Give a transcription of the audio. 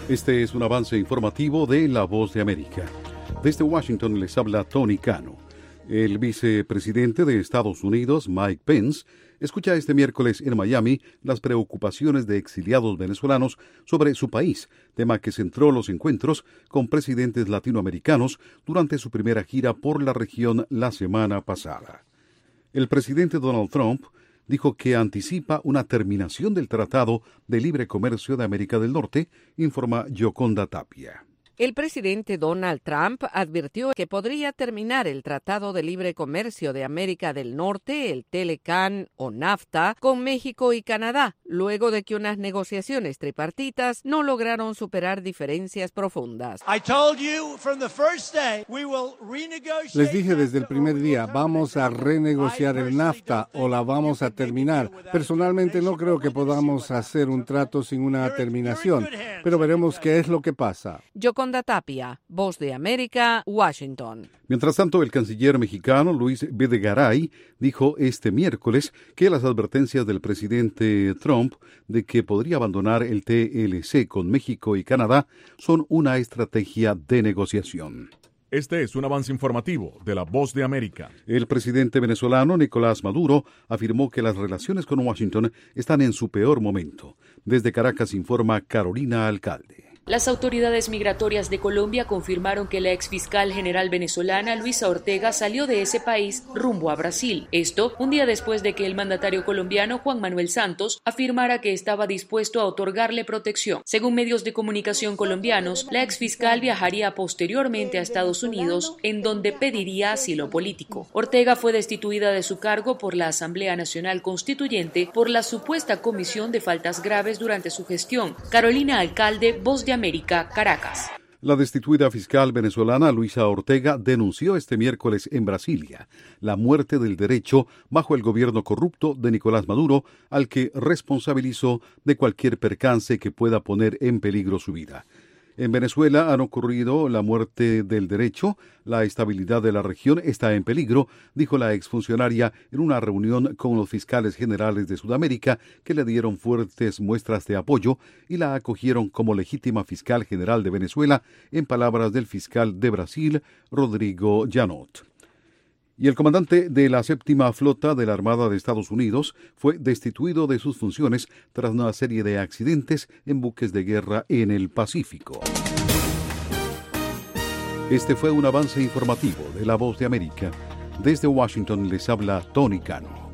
Este es un avance informativo de La Voz de América. Desde Washington les habla Tony Cano. El vicepresidente de Estados Unidos, Mike Pence, escucha este miércoles en Miami las preocupaciones de exiliados venezolanos sobre su país, tema que centró los encuentros con presidentes latinoamericanos durante su primera gira por la región la semana pasada. El presidente Donald Trump dijo que anticipa una terminación del Tratado de Libre Comercio de América del Norte, informa Yoconda Tapia. El presidente Donald Trump advirtió que podría terminar el Tratado de Libre Comercio de América del Norte, el TLCAN o NAFTA, con México y Canadá, luego de que unas negociaciones tripartitas no lograron superar diferencias profundas. Les dije desde el primer día, vamos a renegociar el NAFTA o la vamos a terminar. Personalmente no creo que podamos hacer un trato sin una terminación, pero veremos qué es lo que pasa. Yoconda Tapia, Voz de América, Washington. Mientras tanto, el canciller mexicano Luis Videgaray dijo este miércoles que las advertencias del presidente Trump de que podría abandonar el TLC con México y Canadá son una estrategia de negociación. Este es un avance informativo de La Voz de América. El presidente venezolano Nicolás Maduro afirmó que las relaciones con Washington están en su peor momento. Desde Caracas informa Carolina Alcalde. Las autoridades migratorias de Colombia confirmaron que la exfiscal general venezolana Luisa Ortega salió de ese país rumbo a Brasil. Esto un día después de que el mandatario colombiano Juan Manuel Santos afirmara que estaba dispuesto a otorgarle protección. Según medios de comunicación colombianos, la exfiscal viajaría posteriormente a Estados Unidos, en donde pediría asilo político. Ortega fue destituida de su cargo por la Asamblea Nacional Constituyente por la supuesta comisión de faltas graves durante su gestión. Carolina Alcalde, Voz de América, Caracas. La destituida fiscal venezolana Luisa Ortega denunció este miércoles en Brasilia la muerte del derecho bajo el gobierno corrupto de Nicolás Maduro, al que responsabilizó de cualquier percance que pueda poner en peligro su vida. En Venezuela han ocurrido la muerte del derecho, la estabilidad de la región está en peligro, dijo la exfuncionaria en una reunión con los fiscales generales de Sudamérica que le dieron fuertes muestras de apoyo y la acogieron como legítima fiscal general de Venezuela, en palabras del fiscal de Brasil, Rodrigo Janot. Y el comandante de la séptima flota de la Armada de Estados Unidos fue destituido de sus funciones tras una serie de accidentes en buques de guerra en el Pacífico. Este fue un avance informativo de La Voz de América. Desde Washington les habla Tony Cano.